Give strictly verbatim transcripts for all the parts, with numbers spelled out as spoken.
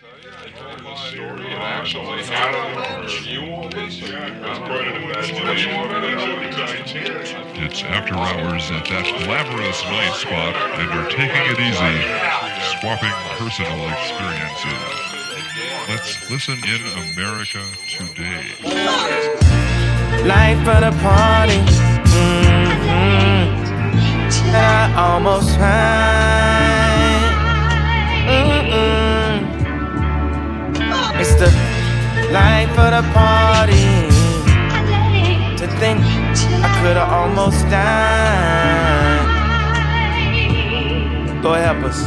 It's after hours at that glamorous night spot, and you're taking it easy, swapping personal experiences. Let's listen in America today. Life of the party, mm-hmm. I almost find, mm-mm. It's the life of the party. To think I could've almost died. Lord help us.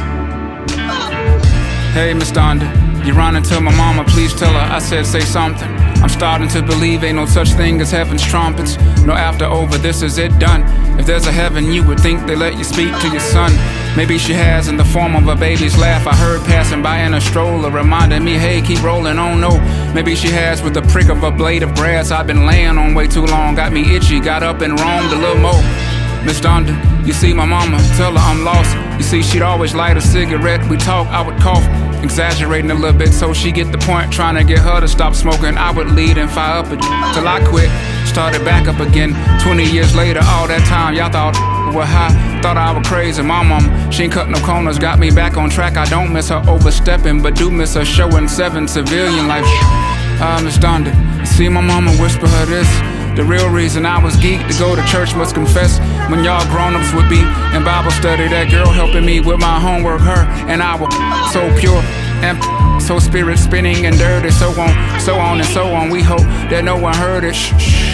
Hey, Miss Donda, you running to my mama, please tell her I said say something. I'm starting to believe ain't no such thing as heaven's trumpets. No after over, this is it done. If there's a heaven, you would think they let you speak to your son. Maybe she has in the form of a baby's laugh I heard passing by in a stroller, reminding me, hey, keep rolling on, no. Maybe she has with the prick of a blade of grass I've been laying on way too long. Got me itchy, got up and roamed a little more. Miss Donda, you see my mama, tell her I'm lost. You see, she'd always light a cigarette, we talk, I would cough, exaggerating a little bit so she get the point, trying to get her to stop smoking. I would lead and fire up a till I quit, started back up again. Twenty years later, all that time, y'all thought were high, thought I was crazy. My mom, she ain't cut no corners, got me back on track. I don't miss her overstepping, but do miss her showing seven civilian life. Ah, uh, Miss Donda, you see my mama whisper her this. The real reason I was geeked to go to church must confess. When y'all grown-ups would be in Bible study, that girl helping me with my homework, her and I were so pure and so spirit spinning and dirty, so on, so on and so on. We hope that no one heard it. Shh, shh.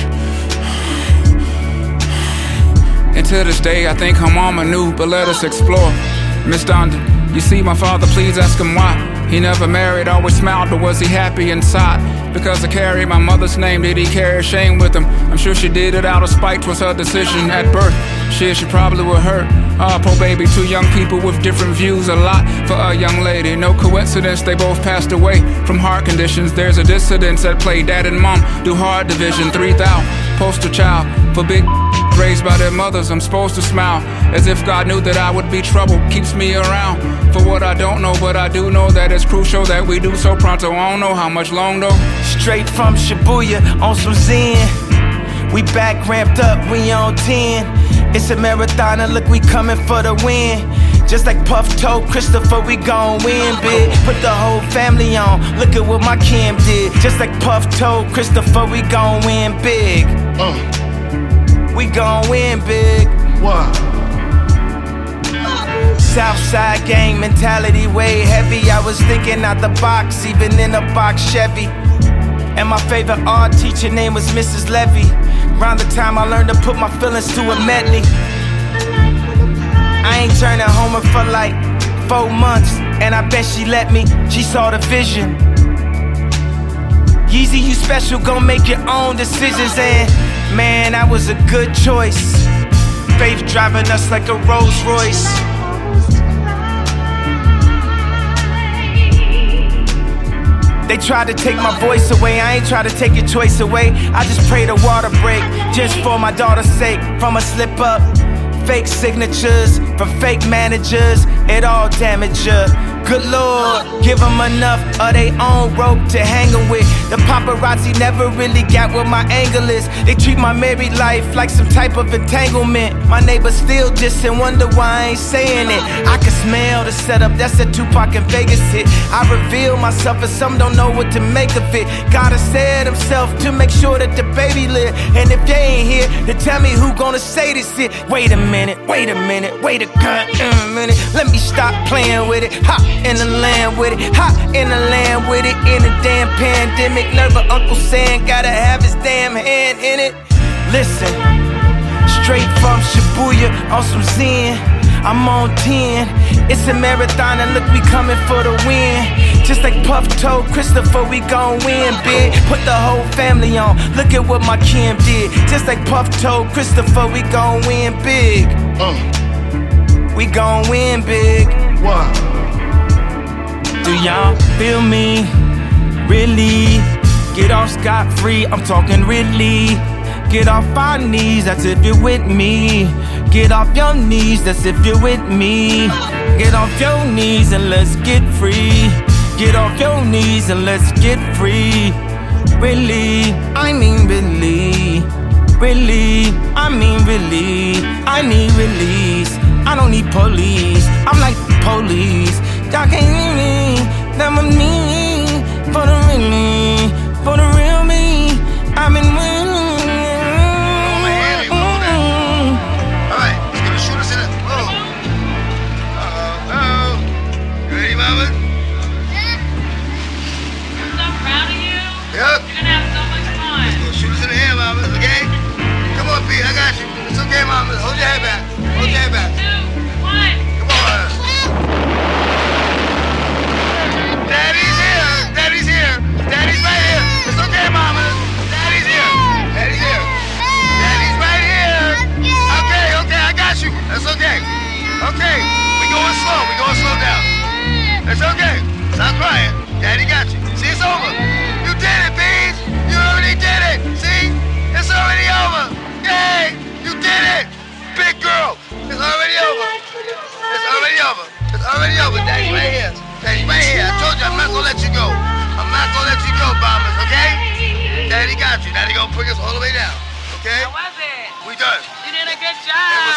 And to this day, I think her mama knew, but let us explore. Miss Donda, you see my father, please ask him why. He never married, always smiled, but was he happy inside? Because I carry my mother's name, did he carry shame with him? I'm sure she did it out of spite, was her decision at birth. Shit, she probably would hurt. Ah, uh, poor baby, two young people with different views, a lot for a young lady. No coincidence, they both passed away from heart conditions. There's a dissidence at play, dad and mom do hard division. Three thou, poster child for big raised by their mothers. I'm supposed to smile as if God knew that I would be trouble. Keeps me around for what I don't know, but I do know that it's crucial that we do so pronto. I don't know how much long though. Straight from Shibuya on some Zen. We back ramped up, we on ten. It's a marathon and look, we coming for the win. Just like Puff told Christopher, we gon' win big. Put the whole family on, look at what my Kim did. Just like Puff told Christopher, we gon' win big. uh. We gon' win big. What? Southside gang mentality way heavy. I was thinking out the box, even in a box Chevy. And my favorite art teacher name was Missus Levy. Around the time I learned to put my feelings to a medley. I ain't turning homer for like four months, and I bet she let me. She saw the vision. Yeezy, you special, gon' make your own decisions. And man, that was a good choice. Faith driving us like a Rolls Royce. They tried to take my voice away, I ain't try to take your choice away. I just pray the water break, just for my daughter's sake. From a slip up, fake signatures, from fake managers, it all damage her. Good Lord, give them enough of their own rope to hang them with. The paparazzi never really got what my angle is. They treat my married life like some type of entanglement. My neighbors still just and wonder why I ain't saying it. I can smell the setup, that's a Tupac and Vegas hit. I reveal myself and some don't know what to make of it. Gotta said himself to make sure that the baby live. And if they ain't here, then tell me who gonna say this shit. Wait a minute, wait a minute, wait a goddamn minute. Let me stop playing with it. Hop in the land with it, hop in the land with it. In a damn pandemic, never Uncle Sam gotta have his damn hand in it. Listen, straight from Shibuya on some Zen. I'm on ten, it's a marathon and look, we coming for the win. Just like Puff told Christopher, we gon' win big. Put the whole family on, look at what my Kim did. Just like Puff told Christopher, we gon' win big. uh. We gon' win big. What? Do y'all feel me? Really? Get off scot-free, I'm talking really. Get off our knees, that's if you're with me. Get off your knees, that's if you're with me. Get off your knees and let's get free. Get off off your knees and let's get free. Really, I mean really. Really, I mean really. I need release. I don't need police. I'm like police. Y'all can't hear me. That was me. For the really, for the real me. I've been winning. Alright, let's give a shoot us in it. Oh. Uh-oh. Uh-oh. You ready, mama? I'm so proud of you. Yep. You're gonna have so much fun. Let's go shoot us in the air, mama, okay? Come on, Pete, I got you. It's okay, mama. Hold your head back. Hold your head back. Two, one. Come on. Daddy's here. Daddy's here. Daddy's right here. It's okay, mama. Daddy's here. Daddy's here. Daddy's right here. Okay, okay, I got you. That's okay. Okay, we going slow. We going slow down. It's okay. Stop crying. Daddy got you. See, it's over. You did it, Beans. You already did it. See? It's already over. Yay! You did it! Big girl. It's already over. It's already over. It's already over. Daddy right here. Daddy right here. I told you I'm not gonna let you go. I'm not gonna let you go, Bombers, okay? Daddy got you. Daddy gonna bring us all the way down. Okay? How was it? We done. You did a good It job. was